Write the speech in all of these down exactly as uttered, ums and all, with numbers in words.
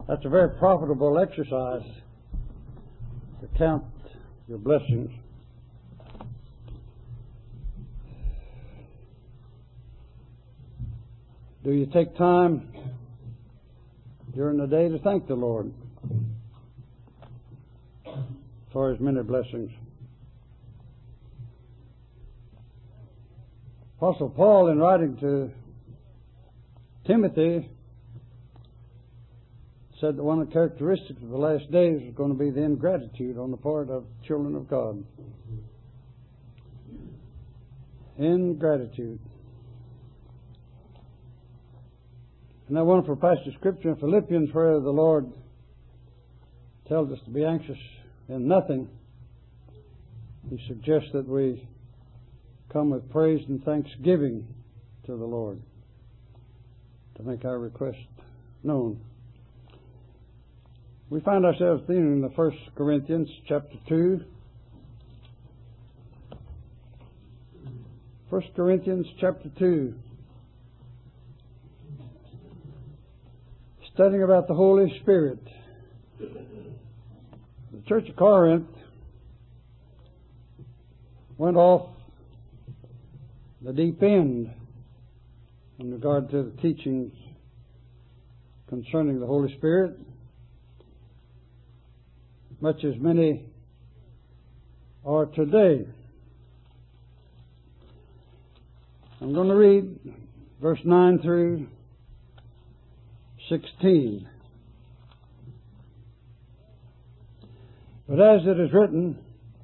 That's a very profitable exercise to count your blessings. Do you take time during the day to thank the Lord for His many blessings? Apostle Paul, in writing to Timothy, said that one of the characteristics of the last days was going to be the ingratitude on the part of children of God. Ingratitude. And that wonderful passage of Scripture in Philippians, where the Lord tells us to be anxious in nothing, He suggests that we come with praise and thanksgiving to the Lord to make our request known. We find ourselves then in the First Corinthians chapter two. First Corinthians chapter two. Studying about the Holy Spirit. The Church of Corinth went off the deep end in regard to the teachings concerning the Holy Spirit, much as many are today. I'm going to read verse nine through sixteen. But as it is written,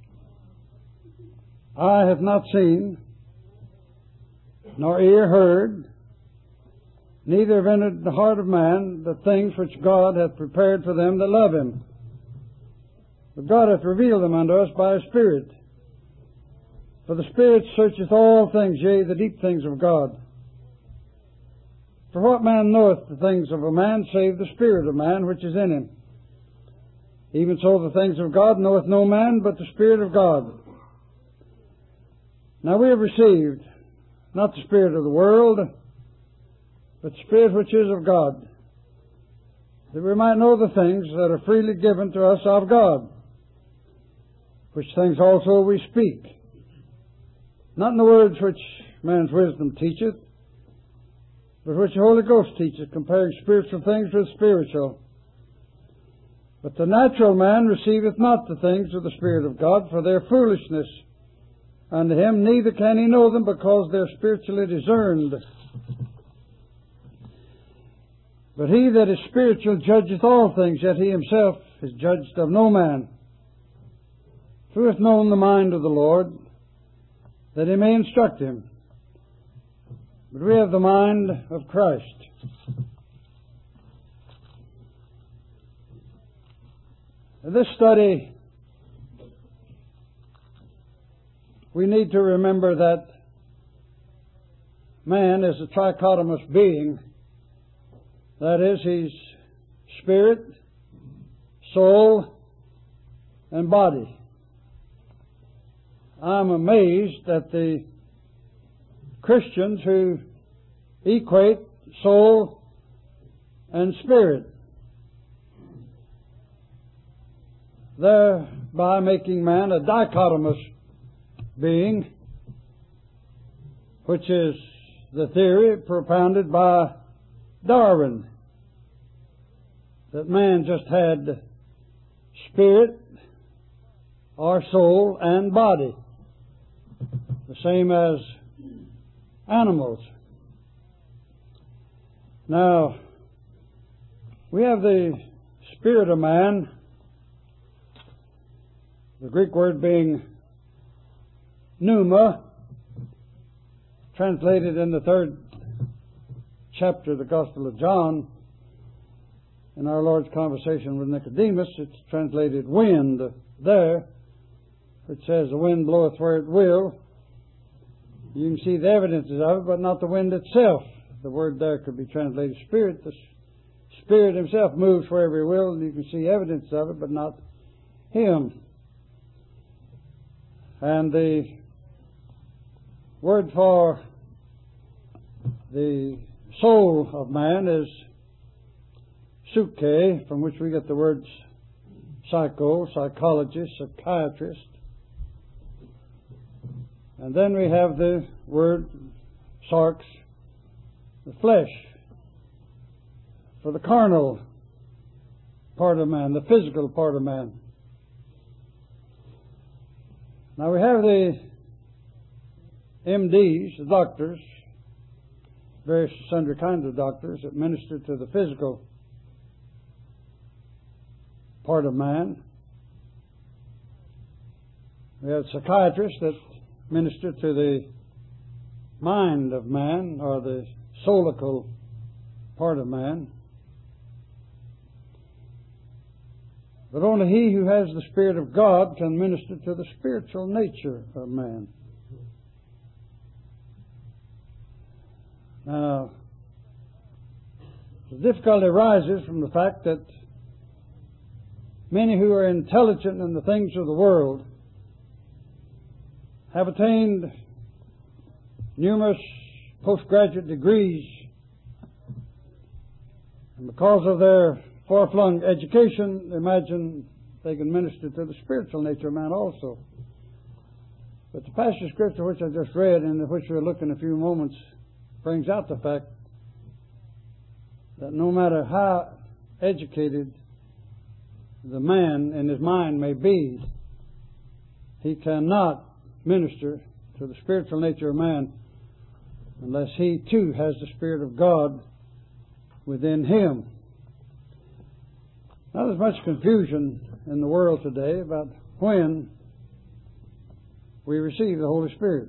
eye have not seen, nor ear heard, neither have entered the heart of man the things which God hath prepared for them that love Him. But God hath revealed them unto us by His Spirit. For the Spirit searcheth all things, yea, the deep things of God. For what man knoweth the things of a man, save the spirit of man which is in him? Even so the things of God knoweth no man, but the Spirit of God. Now we have received not the spirit of the world, but the Spirit which is of God, that we might know the things that are freely given to us of God, which things also we speak, not in the words which man's wisdom teacheth, but which the Holy Ghost teacheth, comparing spiritual things with spiritual. But the natural man receiveth not the things of the Spirit of God, for their foolishness unto him, neither can he know them, because they are spiritually discerned. But he that is spiritual judgeth all things, yet he himself is judged of no man. Who hath known the mind of the Lord, that he may instruct him? But we have the mind of Christ. In this study, we need to remember that man is a trichotomous being. That is, he's spirit, soul, and body. I'm amazed at the Christians who equate soul and spirit, thereby making man a dichotomous being, which is the theory propounded by Darwin, that man just had spirit or soul and body, the same as animals. Now, we have the spirit of man, the Greek word being pneuma, translated in the third chapter of the Gospel of John. In our Lord's conversation with Nicodemus, it's translated wind there, which says the wind bloweth where it will. You can see the evidences of it, but not the wind itself. The word there could be translated spirit. The Spirit Himself moves wherever He will, and you can see evidence of it, but not Him. And the word for the soul of man is psyche, from which we get the words psycho, psychologist, psychiatrist. And then we have the word sarx, the flesh, for the carnal part of man, the physical part of man. Now we have the M Ds, the doctors, various sundry kinds of doctors that minister to the physical part of man. We have psychiatrists that minister to the mind of man, or the soulical part of man. But only he who has the Spirit of God can minister to the spiritual nature of man. Now, the difficulty arises from the fact that many who are intelligent in the things of the world have attained numerous postgraduate degrees, and because of their far-flung education, imagine they can minister to the spiritual nature of man also. But the passage of Scripture which I just read, and which we'll look in a few moments, brings out the fact that no matter how educated the man in his mind may be, he cannot minister to the spiritual nature of man unless he too has the Spirit of God within him. Now, there's much confusion in the world today about when we receive the Holy Spirit.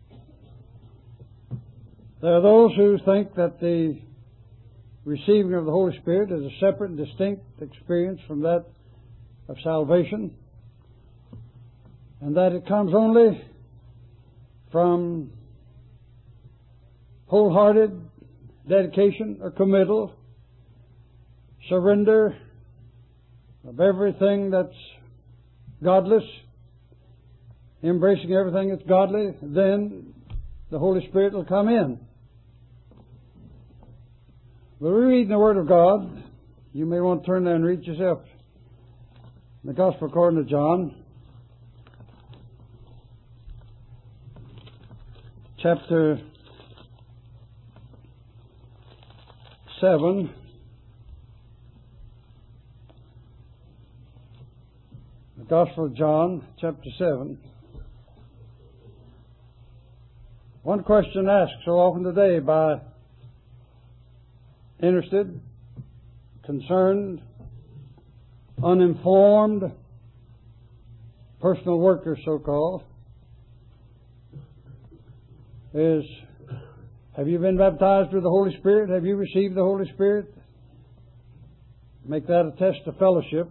There are those who think that the receiving of the Holy Spirit is a separate and distinct experience from that of salvation, and that it comes only from wholehearted dedication or committal, surrender of everything that's godless, embracing everything that's godly, then the Holy Spirit will come in. But we read in the Word of God, you may want to turn there and read yourself, the Gospel according to John, chapter seven. The Gospel of John, chapter seven. One question asked so often today by interested, concerned, uninformed personal workers, so-called, is, have you been baptized with the Holy Spirit? Have you received the Holy Spirit? Make that a test of fellowship.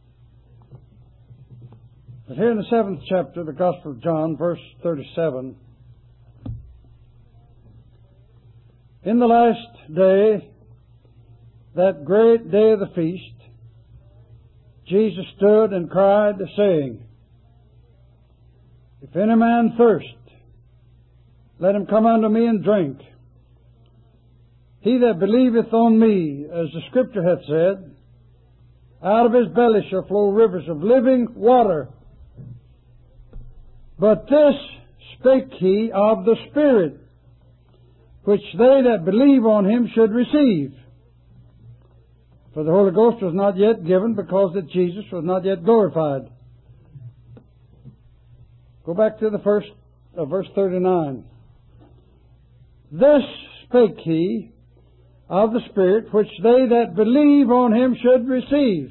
But here in the seventh chapter, the Gospel of John, verse thirty-seven, in the last day, that great day of the feast, Jesus stood and cried, saying, If any man thirst, let him come unto me and drink. He that believeth on me, as the Scripture hath said, out of his belly shall flow rivers of living water. But this spake he of the Spirit, which they that believe on him should receive. For the Holy Ghost was not yet given, because that Jesus was not yet glorified. Go back to the first uh, verse thirty-nine. This spake he of the Spirit, which they that believe on him should receive.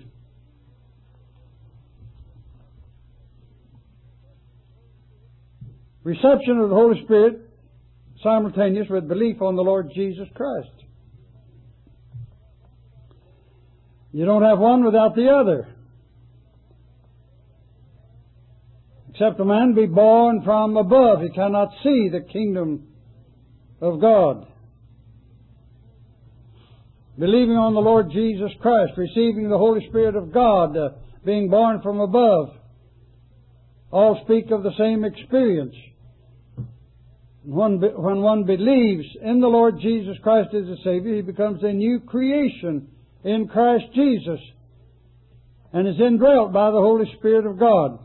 Reception of the Holy Spirit simultaneous with belief on the Lord Jesus Christ. You don't have one without the other. Except a man be born from above, he cannot see the kingdom of God. Believing on the Lord Jesus Christ, receiving the Holy Spirit of God, uh, being born from above, all speak of the same experience. When, when one believes in the Lord Jesus Christ as a Savior, he becomes a new creation in Christ Jesus and is indwelt by the Holy Spirit of God.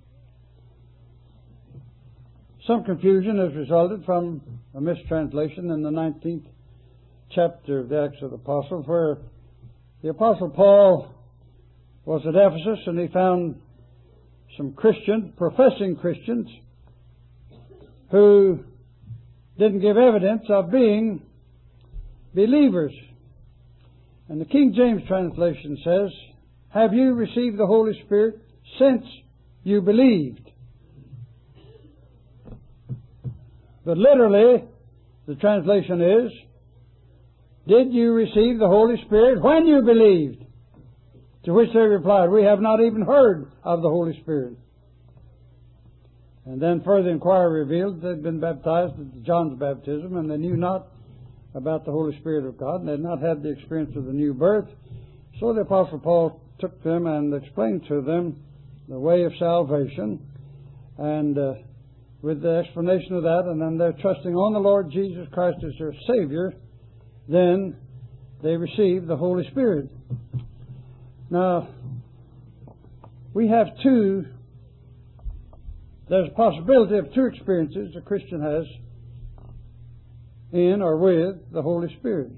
Some confusion has resulted from a mistranslation in the nineteenth chapter of the Acts of the Apostles, where the Apostle Paul was at Ephesus and he found some Christian, professing Christians, who didn't give evidence of being believers. And the King James translation says, "Have you received the Holy Spirit since you believed?" But literally, the translation is, "Did you receive the Holy Spirit when you believed?" To which they replied, "We have not even heard of the Holy Spirit." And then further inquiry revealed they'd been baptized at John's baptism, and they knew not about the Holy Spirit of God, and they had not had the experience of the new birth. So the Apostle Paul took them and explained to them the way of salvation, and uh, with the explanation of that, and then they're trusting on the Lord Jesus Christ as their Savior, then they receive the Holy Spirit. Now, we have two, there's a possibility of two experiences a Christian has in or with the Holy Spirit.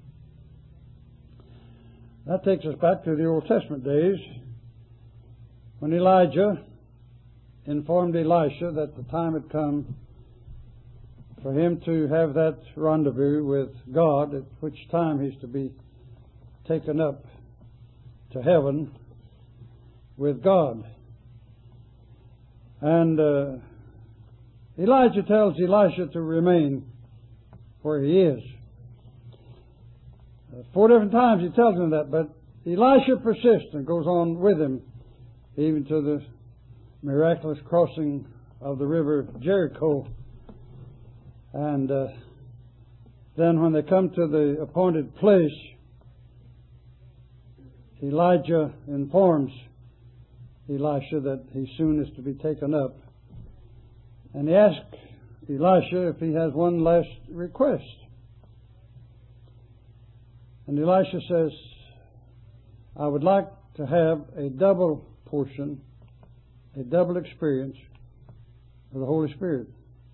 That takes us back to the Old Testament days when Elijah informed Elisha that the time had come for him to have that rendezvous with God, at which time he's to be taken up to heaven with God. And uh, Elijah tells Elisha to remain where he is. Uh, four different times he tells him that, but Elisha persists and goes on with him, even to the miraculous crossing of the river Jericho. And uh, then when they come to the appointed place, Elijah informs Elisha that he soon is to be taken up. And he asks Elisha if he has one last request. And Elisha says, "I would like to have a double portion, a double experience of the Holy Spirit.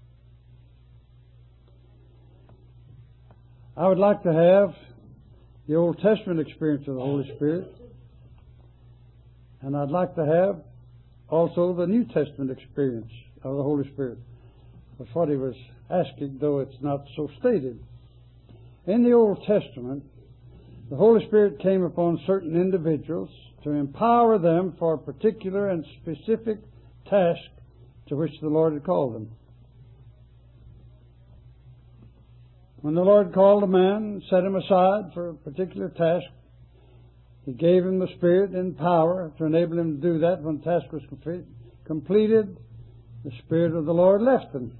I would like to have the Old Testament experience of the Holy Spirit, and I'd like to have also the New Testament experience of the Holy Spirit." That's what he was asking, though it's not so stated. In the Old Testament, the Holy Spirit came upon certain individuals to empower them for a particular and specific task to which the Lord had called them. When the Lord called a man, set him aside for a particular task, He gave him the Spirit and power to enable him to do that. When the task was complete, completed, the Spirit of the Lord left him.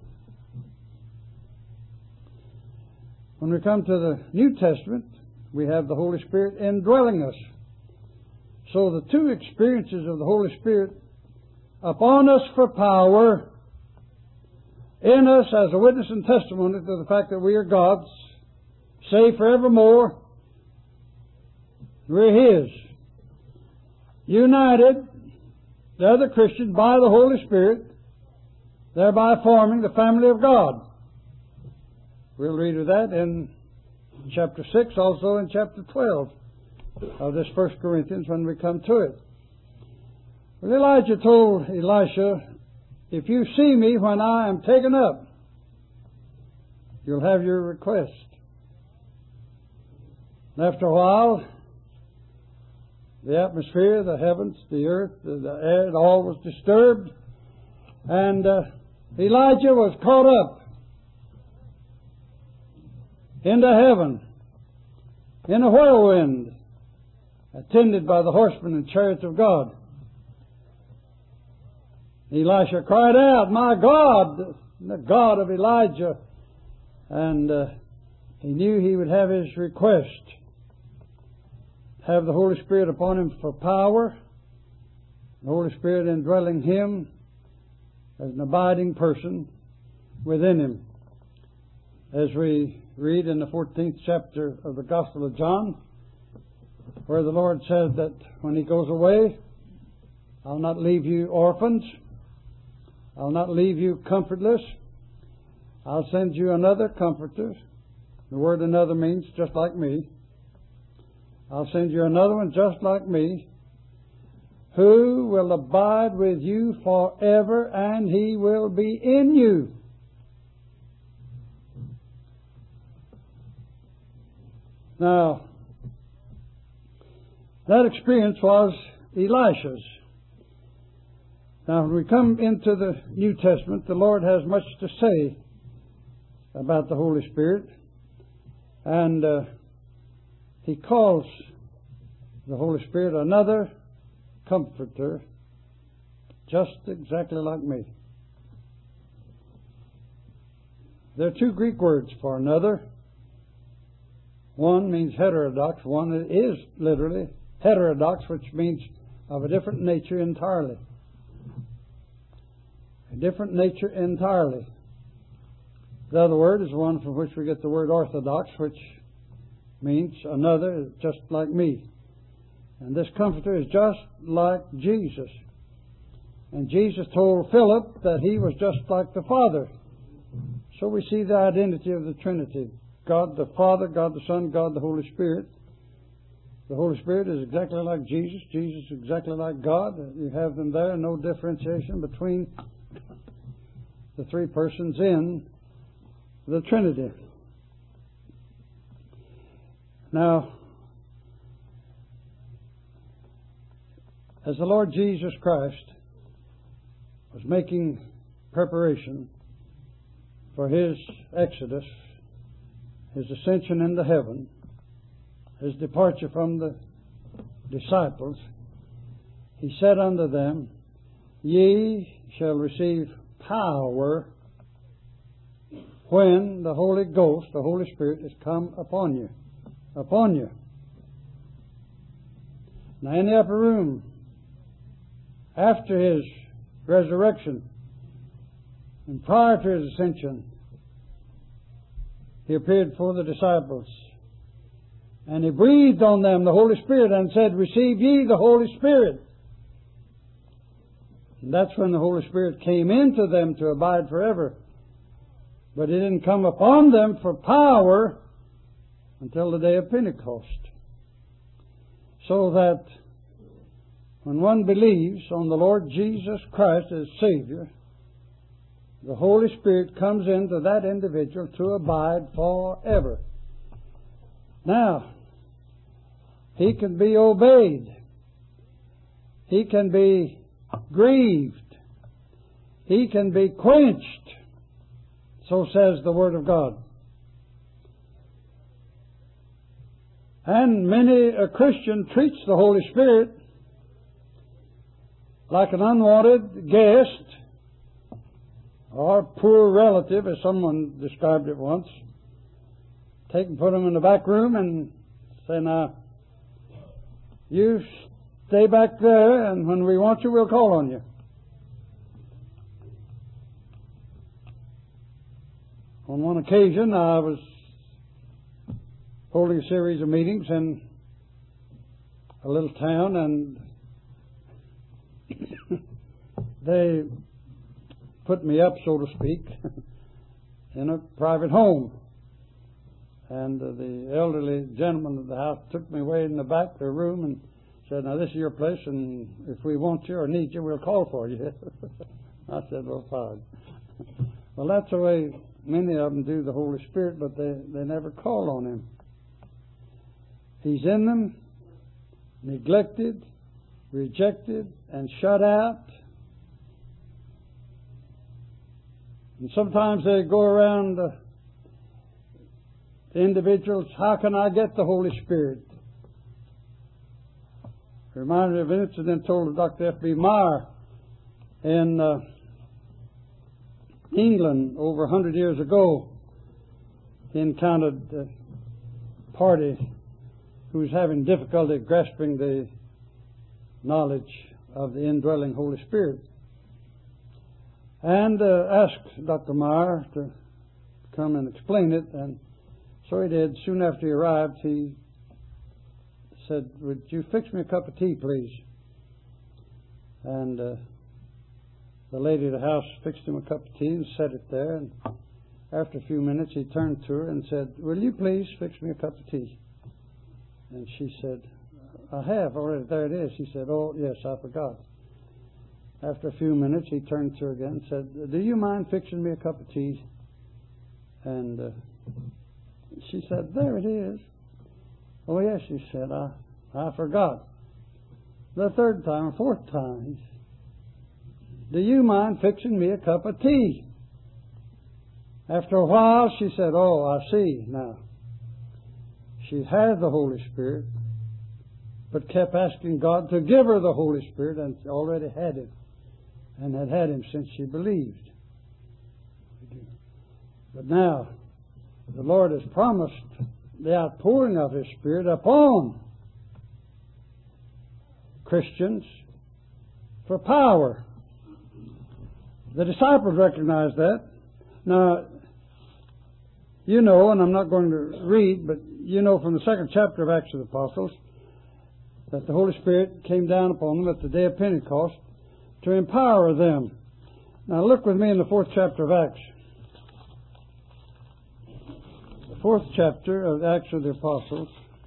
When we come to the New Testament, we have the Holy Spirit indwelling us. So the two experiences of the Holy Spirit upon us for power, in us as a witness and testimony to the fact that we are God's, saved forevermore, we're His. United, the other Christians, by the Holy Spirit, thereby forming the family of God. We'll read of that in chapter six, also in chapter twelve of this First Corinthians when we come to it. Well, Elijah told Elisha, "If you see me when I am taken up, you'll have your request." And after a while, the atmosphere, the heavens, the earth, the, the air, all was disturbed, and uh, Elijah was caught up into heaven in a whirlwind, attended by the horsemen and chariots of God. Elisha cried out, "My God, the God of Elijah!" And uh, he knew he would have his request. Have the Holy Spirit upon him for power, the Holy Spirit indwelling him as an abiding person within him. As we read in the fourteenth chapter of the Gospel of John, where the Lord said that when He goes away, I'll not leave you orphans. I'll not leave you comfortless. I'll send you another comforter. The word another means just like me. I'll send you another one just like me, who will abide with you forever, and He will be in you. Now, that experience was Elisha's. Now, when we come into the New Testament, the Lord has much to say about the Holy Spirit. And uh, He calls the Holy Spirit another comforter, just exactly like me. There are two Greek words for another. One means heterodox. One is literally heterodox, which means of a different nature entirely. A different nature entirely. The other word is one from which we get the word orthodox, which means another, just like me. And this comforter is just like Jesus. And Jesus told Philip that He was just like the Father. So we see the identity of the Trinity. God the Father, God the Son, God the Holy Spirit. The Holy Spirit is exactly like Jesus. Jesus is exactly like God. You have them there, no differentiation between the three persons in the Trinity. Now, as the Lord Jesus Christ was making preparation for His exodus, His ascension into heaven, His departure from the disciples, He said unto them, Ye shall receive power when the Holy Ghost, the Holy Spirit, is come upon you. Upon you. Now in the upper room, after His resurrection and prior to His ascension, He appeared before the disciples. And He breathed on them the Holy Spirit and said, Receive ye the Holy Spirit. And that's when the Holy Spirit came into them to abide forever. But He didn't come upon them for power until the day of Pentecost. So that when one believes on the Lord Jesus Christ as Savior, the Holy Spirit comes into that individual to abide forever. Now, He can be obeyed. He can be grieved. He can be quenched. So says the Word of God. And many a Christian treats the Holy Spirit like an unwanted guest or poor relative, as someone described it once. Take and put them in the back room and say, now, you stay back there, and when we want you, we'll call on you. On one occasion, I was holding a series of meetings in a little town, and they put me up, so to speak, in a private home. And uh, the elderly gentleman of the house took me away in the back of the room and said, now this is your place, and if we want you or need you, we'll call for you. I said, well, fine. Well, that's the way many of them do the Holy Spirit, but they, they never call on Him. He's in them, neglected, rejected, and shut out. And sometimes they go around uh, the individuals, how can I get the Holy Spirit? It reminds me of an incident told of Doctor F B Meyer in uh, England over a hundred years ago. He encountered a party who was having difficulty grasping the knowledge of the indwelling Holy Spirit, and uh, asked Doctor Meyer to come and explain it. And so he did. Soon after he arrived, he said, would you fix me a cup of tea, please? And uh, the lady of the house fixed him a cup of tea and set it there. And after a few minutes, he turned to her and said, will you please fix me a cup of tea? And she said, I have already. There it is. He said, oh, yes, I forgot. After a few minutes, he turned to her again and said, do you mind fixing me a cup of tea? And uh, she said, there it is. Oh, yes, she said, I, I forgot. The third time, or fourth time, do you mind fixing me a cup of tea? After a while, she said, oh, I see now. She had the Holy Spirit, but kept asking God to give her the Holy Spirit, and already had it, and had had Him since she believed. But now, the Lord has promised the outpouring of His Spirit upon Christians for power. The disciples recognized that. Now, you know, and I'm not going to read, but you know from the second chapter of Acts of the Apostles that the Holy Spirit came down upon them at the day of Pentecost to empower them. Now look with me in the fourth chapter of Acts. The fourth chapter of Acts of the Apostles.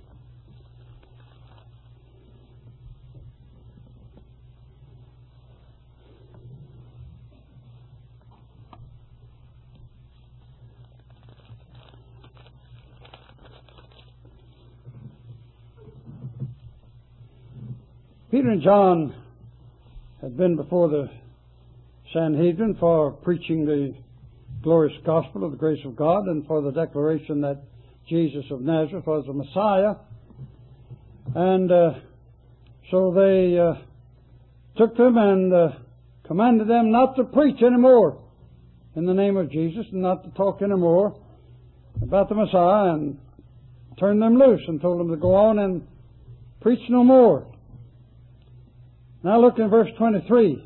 Peter and John had been before the Sanhedrin for preaching the glorious gospel of the grace of God and for the declaration that Jesus of Nazareth was the Messiah. And uh, so they uh, took them and uh, commanded them not to preach anymore in the name of Jesus and not to talk anymore about the Messiah, and turned them loose and told them to go on and preach no more. Now look in verse twenty-three.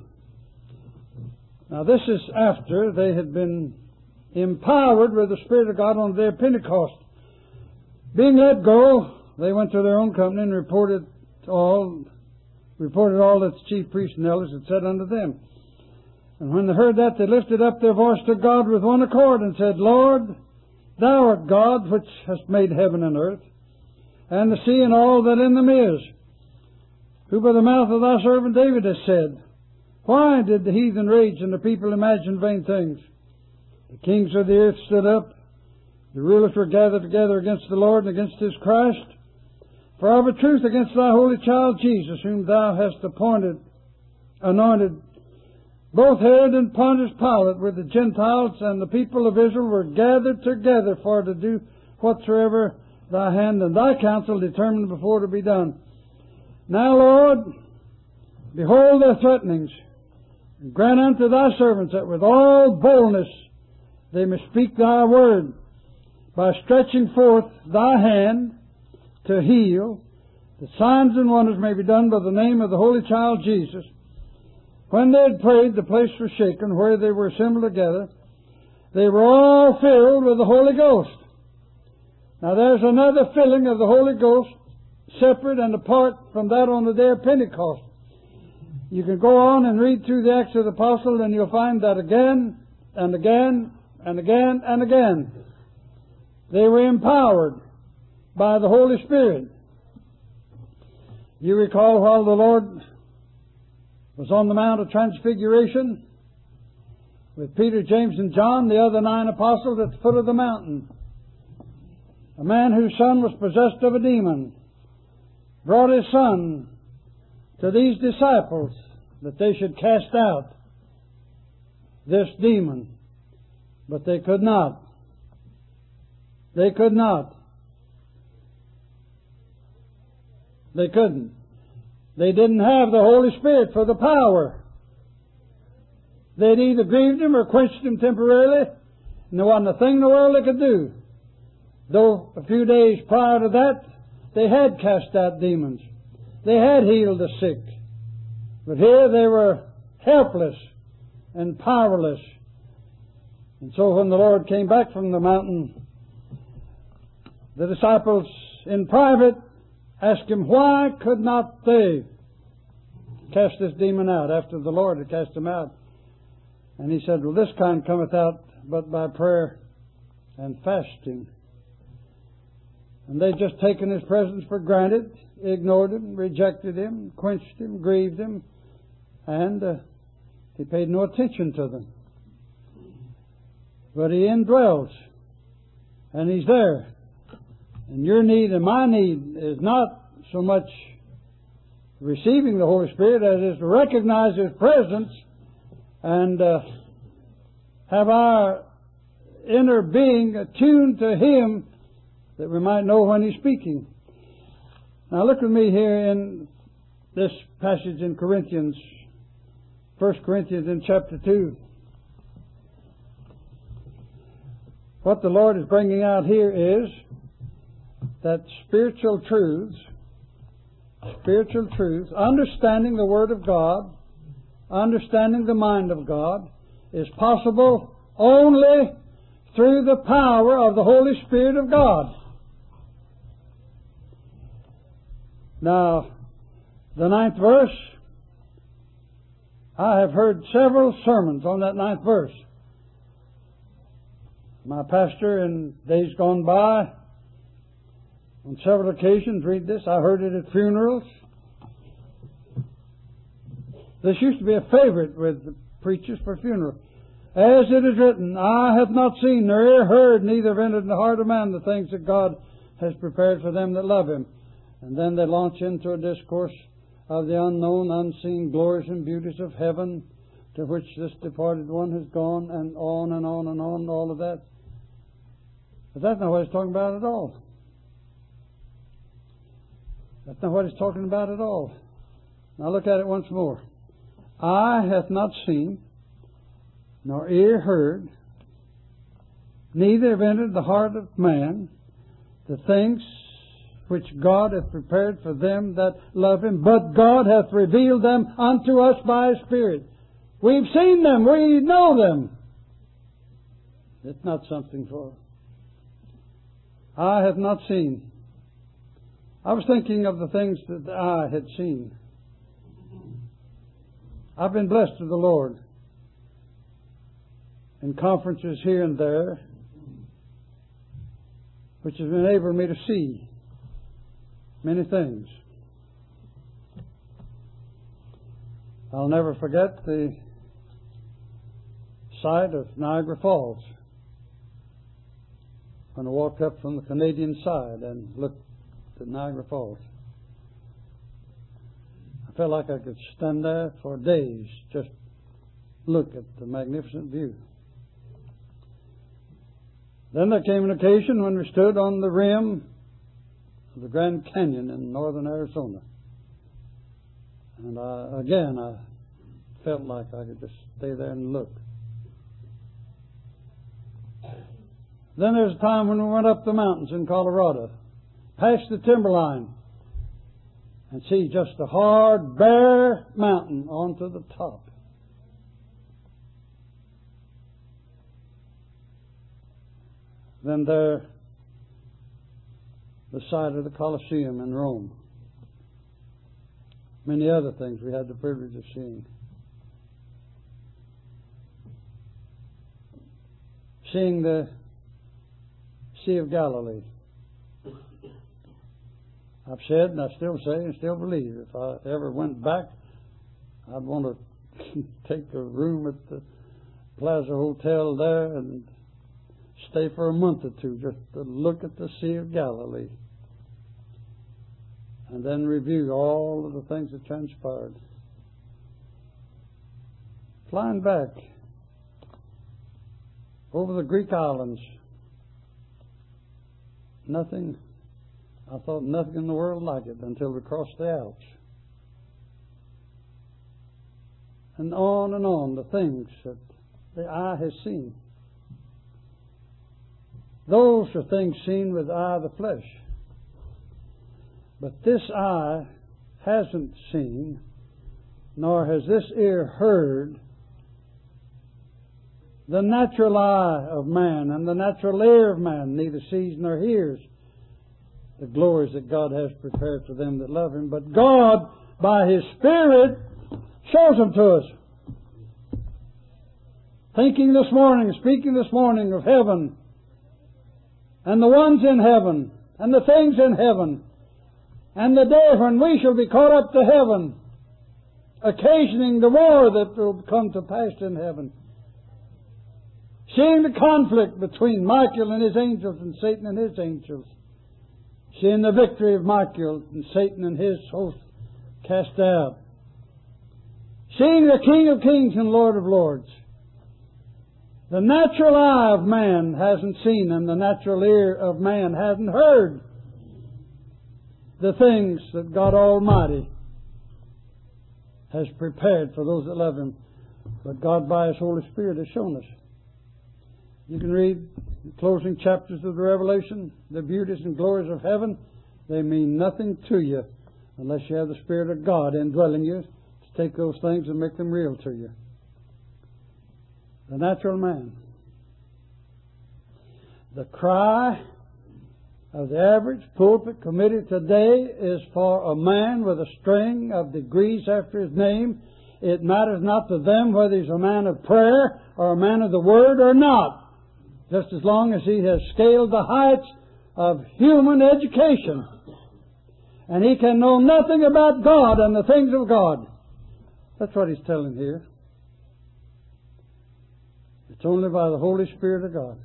Now this is after they had been empowered with the Spirit of God on the day of Pentecost. Being let go, they went to their own company and reported all, reported all that the chief priests and elders had said unto them. And when they heard that, they lifted up their voice to God with one accord and said, Lord, Thou art God, which hast made heaven and earth, and the sea and all that in them is, who by the mouth of thy servant David has said, why did the heathen rage and the people imagine vain things? The kings of the earth stood up, the rulers were gathered together against the Lord and against His Christ. For of a truth against thy holy child Jesus, whom thou hast appointed, anointed, both Herod and Pontius Pilate with the Gentiles and the people of Israel were gathered together for to do whatsoever thy hand and thy counsel determined before to be done. Now, Lord, behold their threatenings, and grant unto thy servants that with all boldness they may speak thy word, by stretching forth thy hand to heal, that signs and wonders may be done by the name of the Holy Child Jesus. When they had prayed, the place was shaken where they were assembled together. They were all filled with the Holy Ghost. Now there's another filling of the Holy Ghost separate and apart from that on the day of Pentecost. You can go on and read through the Acts of the Apostles and you'll find that again and again and again and again they were empowered by the Holy Spirit. You recall while the Lord was on the Mount of Transfiguration with Peter, James, and John, the other nine apostles, at the foot of the mountain, a man whose son was possessed of a demon brought his son to these disciples that they should cast out this demon. But they could not. They could not. They couldn't. They didn't have the Holy Spirit for the power. They'd either grieved Him or quenched Him temporarily, and there wasn't a thing in the world they could do. Though a few days prior to that, they had cast out demons. They had healed the sick. But here they were helpless and powerless. And so when the Lord came back from the mountain, the disciples in private asked him, why could not they cast this demon out after the Lord had cast him out? And he said, well, this kind cometh out but by prayer and fasting. And they just taken His presence for granted, ignored Him, rejected Him, quenched Him, grieved Him, and uh, He paid no attention to them. But He indwells, and He's there. And your need and my need is not so much receiving the Holy Spirit as it is to recognize His presence and uh, have our inner being attuned to Him that we might know when He's speaking. Now look with me here in this passage in Corinthians, First Corinthians in chapter two. What the Lord is bringing out here is that spiritual truths, spiritual truths, understanding the Word of God, understanding the mind of God, is possible only through the power of the Holy Spirit of God. Now, the ninth verse, I have heard several sermons on that ninth verse. My pastor in days gone by, on several occasions, read this. I heard it at funerals. This used to be a favorite with the preachers for funerals. As it is written, eye hath not seen, nor ear heard, neither have entered in the heart of man the things that God has prepared for them that love Him. And then they launch into a discourse of the unknown, unseen glories and beauties of heaven, to which this departed one has gone, and on and on and on, all of that. But that's not what He's talking about at all. That's not what He's talking about at all. Now look at it once more. Eye hath not seen, nor ear heard, neither have entered the heart of man the things which God hath prepared for them that love Him, but God hath revealed them unto us by His Spirit. We've seen them, we know them. It's not something for eye hath not seen. I was thinking of the things that the eye had seen. I've been blessed with the Lord in conferences here and there, which has enabled me to see many things. I'll never forget the sight of Niagara Falls when I walked up from the Canadian side and looked at Niagara Falls. I felt like I could stand there for days, just look at the magnificent view. Then there came an occasion when we stood on the rim of the Grand Canyon in northern Arizona. And I, again, I felt like I could just stay there and look. Then there was a time when we went up the mountains in Colorado, past the timberline, and see just a hard, bare mountain onto the top. Then there, the site of the Colosseum in Rome. Many other things we had the privilege of seeing. Seeing the Sea of Galilee. I've said, and I still say, and still believe, if I ever went back, I'd want to take a room at the Plaza Hotel there and stay for a month or two just to look at the Sea of Galilee. And then review all of the things that transpired. Flying back over the Greek islands, nothing, I thought nothing in the world like it until we crossed the Alps. And on and on, the things that the eye has seen. Those are things seen with the eye of the flesh. But this eye hasn't seen, nor has this ear heard the natural eye of man, and the natural ear of man neither sees nor hears the glories that God has prepared for them that love Him. But God, by His Spirit, shows them to us. Thinking this morning, speaking this morning of heaven, and the ones in heaven, and the things in heaven, and the day when we shall be caught up to heaven, occasioning the war that will come to pass in heaven. Seeing the conflict between Michael and his angels and Satan and his angels. Seeing the victory of Michael and Satan and his host cast out. Seeing the King of Kings and Lord of Lords. The natural eye of man hasn't seen, and the natural ear of man hasn't heard the things that God Almighty has prepared for those that love Him. But God, by His Holy Spirit, has shown us. You can read the closing chapters of the Revelation, the beauties and glories of heaven. They mean nothing to you unless you have the Spirit of God indwelling you to take those things and make them real to you. The natural man. The cry of the average pulpit committee today is for a man with a string of degrees after his name. It matters not to them whether he's a man of prayer or a man of the Word or not. Just as long as he has scaled the heights of human education. And he can know nothing about God and the things of God. That's what he's telling here. It's only by the Holy Spirit of God.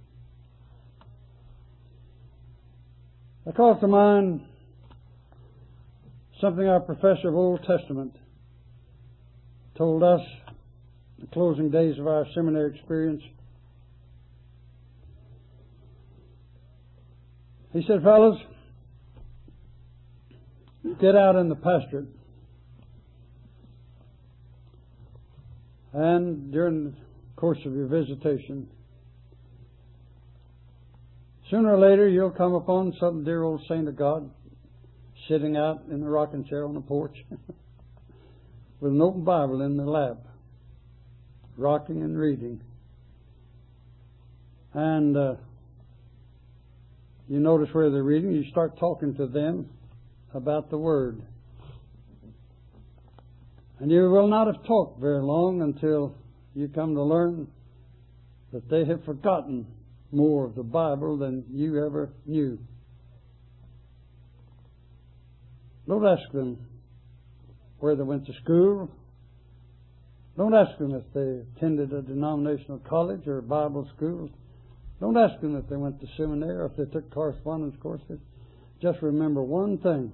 I call to mind something our professor of Old Testament told us in the closing days of our seminary experience. He said, fellas, get out in the pastorate. And during the course of your visitation, sooner or later you'll come upon some dear old saint of God sitting out in the rocking chair on the porch with an open Bible in their lap, rocking and reading. And uh, you notice where they're reading, you start talking to them about the Word. And you will not have talked very long until you come to learn that they have forgotten more of the Bible than you ever knew. Don't ask them where they went to school. Don't ask them if they attended a denominational college or a Bible school. Don't ask them if they went to seminary or if they took correspondence courses. Just remember one thing.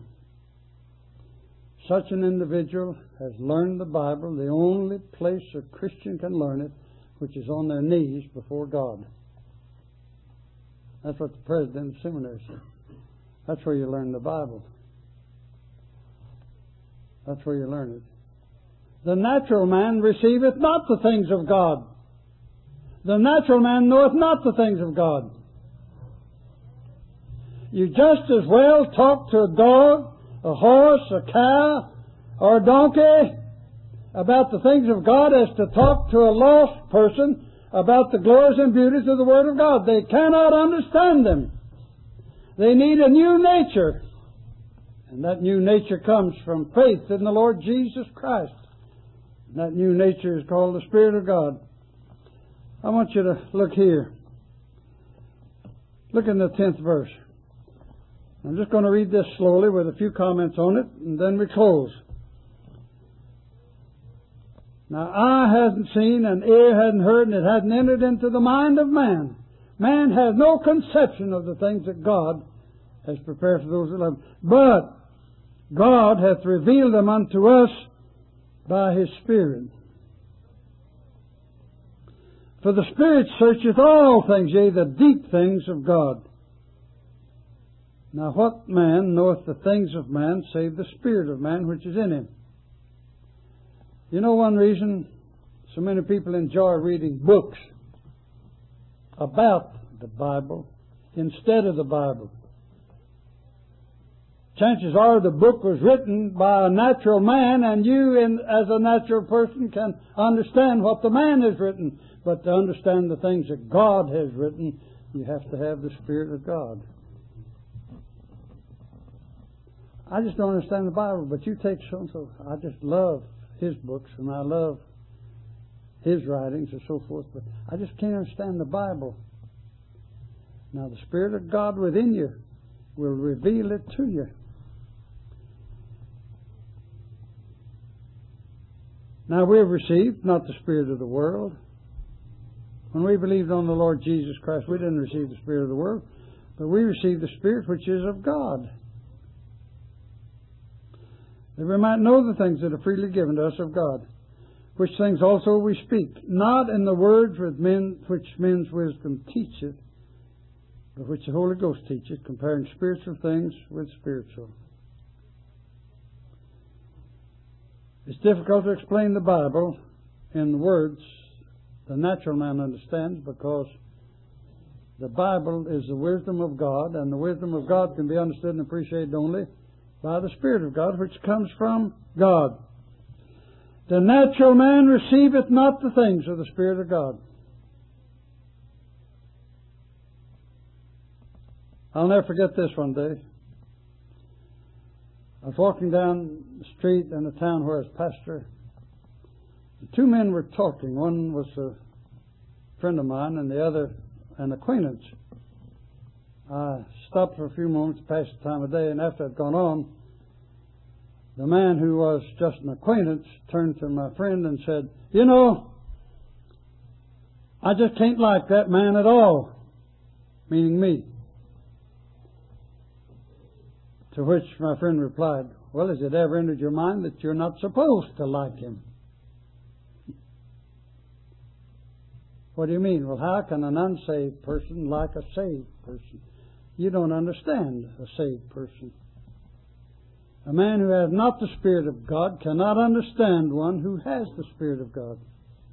Such an individual has learned the Bible, the only place a Christian can learn it, which is on their knees before God. That's what the president of the seminary said. That's where you learn the Bible. That's where you learn it. The natural man receiveth not the things of God. The natural man knoweth not the things of God. You just as well talk to a dog, a horse, a cow, or a donkey about the things of God as to talk to a lost person about the glories and beauties of the Word of God. They cannot understand them. They need a new nature. And that new nature comes from faith in the Lord Jesus Christ. And that new nature is called the Spirit of God. I want you to look here. Look in the tenth verse. I'm just going to read this slowly with a few comments on it, and then we close. Now, eye hasn't seen, and ear hadn't heard, and it hadn't entered into the mind of man. Man has no conception of the things that God has prepared for those that love Him. But God hath revealed them unto us by His Spirit. For the Spirit searcheth all things, yea, the deep things of God. Now what man knoweth the things of man, save the Spirit of man which is in him? You know one reason so many people enjoy reading books about the Bible instead of the Bible? Chances are the book was written by a natural man, and you in, as a natural person can understand what the man has written. But to understand the things that God has written, you have to have the Spirit of God. I just don't understand the Bible, but you take so-and-so. I just love his books, and I love his writings and so forth, but I just can't understand the Bible. Now, the Spirit of God within you will reveal it to you. Now, we have received not the spirit of the world. When we believed on the Lord Jesus Christ, we didn't receive the spirit of the world, but we received the Spirit which is of God, that we might know the things that are freely given to us of God, which things also we speak, not in the words with men, which men's wisdom teacheth, but which the Holy Ghost teacheth, comparing spiritual things with spiritual. It's difficult to explain the Bible in the words the natural man understands, because the Bible is the wisdom of God, and the wisdom of God can be understood and appreciated only by the Spirit of God, which comes from God. The natural man receiveth not the things of the Spirit of God. I'll never forget this one day. I was walking down the street in the town where I was pastor. Two men were talking. One was a friend of mine, and the other an acquaintance. I stopped for a few moments to pass the time of day, and after I'd gone on, the man who was just an acquaintance turned to my friend and said, "You know, I just can't like that man at all," meaning me. To which my friend replied, "Well, has it ever entered your mind that you're not supposed to like him?" "What do you mean?" "Well, how can an unsaved person like a saved person?" "You don't understand a saved person. A man who has not the Spirit of God cannot understand one who has the Spirit of God.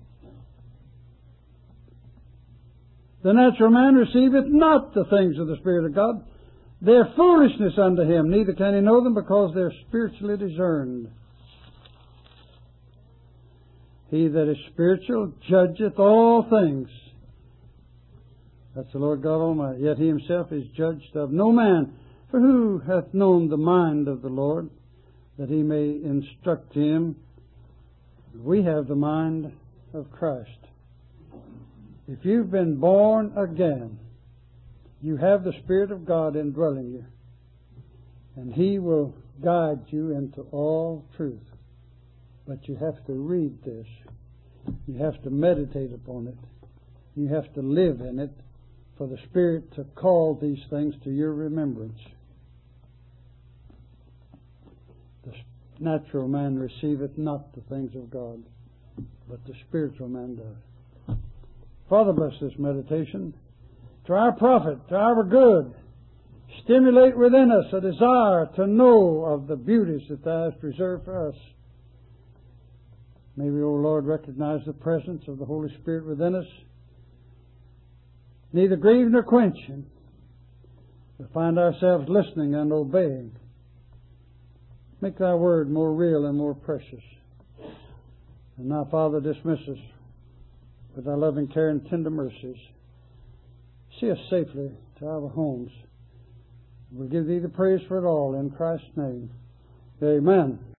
The natural man receiveth not the things of the Spirit of God. They are foolishness unto him, neither can he know them, because they are spiritually discerned. He that is spiritual judgeth all things." That's the Lord God Almighty. "Yet he himself is judged of no man. For who hath known the mind of the Lord, that he may instruct him?" We have the mind of Christ. If you've been born again, you have the Spirit of God indwelling you, and He will guide you into all truth. But you have to read this. You have to meditate upon it. You have to live in it for the Spirit to call these things to your remembrance. The natural man receiveth not the things of God, but the spiritual man does. Father, bless this meditation to our profit, to our good. Stimulate within us a desire to know of the beauties that Thou hast reserved for us. May we, O Lord, recognize the presence of the Holy Spirit within us, neither grieve nor quench Him, but find ourselves listening and obeying. Make Thy word more real and more precious. And now, Father, dismiss us with Thy loving care and tender mercies. See us safely to our homes. We'll give Thee the praise for it all in Christ's name. Amen.